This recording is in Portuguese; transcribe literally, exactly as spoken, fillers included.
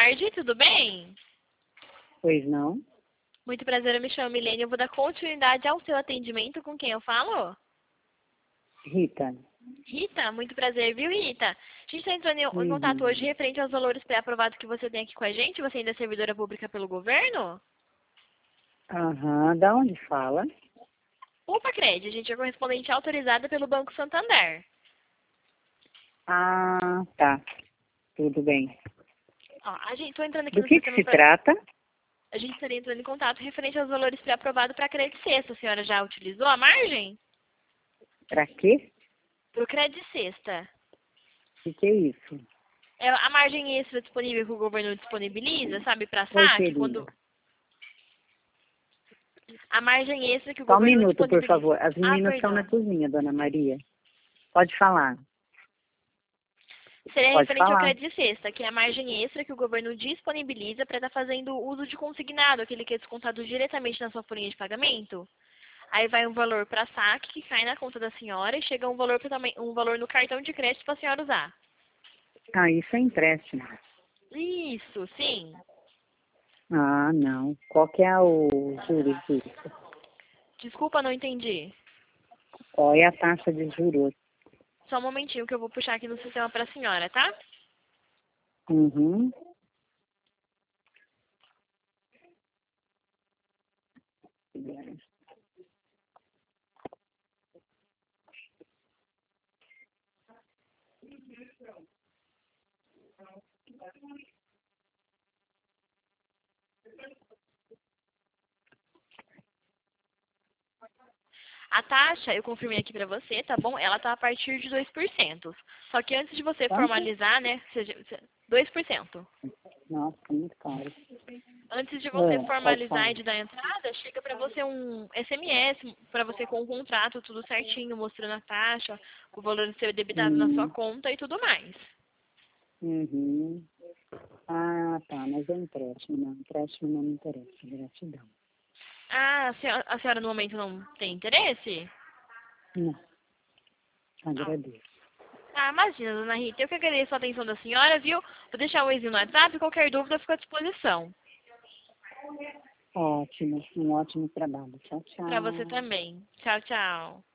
tarde, tudo bem? Pois não? Muito prazer, eu me chamo Milene, eu vou dar continuidade ao seu atendimento. Com quem eu falo? Rita. Rita, muito prazer, viu, Rita? A gente está entrando em em Uhum. contato hoje referente aos valores pré-aprovados que você tem aqui com a gente. Você ainda é servidora pública pelo governo? Aham, da onde fala? Opa, Cred, a gente é correspondente autorizada pelo Banco Santander. Ah, tá. Tudo bem. Ó, a gente tô entrando aqui Do no que que sistema se pra... trata? A gente estaria entrando em contato referente aos valores pré-aprovados para crédito sexta. A senhora já utilizou a margem? Pra quê? Para o crédito sexta. O que que é isso? É a margem extra disponível que o governo disponibiliza, sabe, para Oi, saque, querida. quando a margem extra que o Só um governo minuto, por disponibiliza. favor. As Ah, meninas estão na perdão. cozinha, dona Maria. Pode falar. Seria Pode referente ao falar. crédito sexta, que é a margem extra que o governo disponibiliza para estar fazendo uso de consignado, aquele que é descontado diretamente na sua folhinha de pagamento. Aí vai um valor para saque que cai na conta da senhora e chega um valor pra, também um valor no cartão de crédito para a senhora usar. Ah, isso é empréstimo. Isso, sim. Ah, não. Qual que é o juros disso? Desculpa, não entendi. Qual é a taxa de juros? Só um momentinho que eu vou puxar aqui no sistema para a senhora, tá? Uhum. A taxa, eu confirmei aqui pra você, tá bom? Ela tá a partir de dois por cento. Só que antes de você Quanto? formalizar, né, seja, dois por cento. Nossa, muito caro. Antes de você Ah, pode formalizar falar. e de dar entrada, chega pra você um S M S, pra você com o contrato, tudo certinho, mostrando a taxa, o valor a ser debitado na sua Hum, conta e tudo mais. uhum. Ah, tá, mas é empréstimo, não. Empréstimo não me interessa, gratidão. Ah, a senhora, a senhora no momento não tem interesse? Não, Ah, agradeço. ah, imagina, dona Rita, eu que agradeço a atenção da senhora, viu? Vou deixar o exil no WhatsApp, qualquer dúvida fica à disposição. Ótimo, um ótimo trabalho. Tchau, Pra você tchau. também. Tchau, tchau.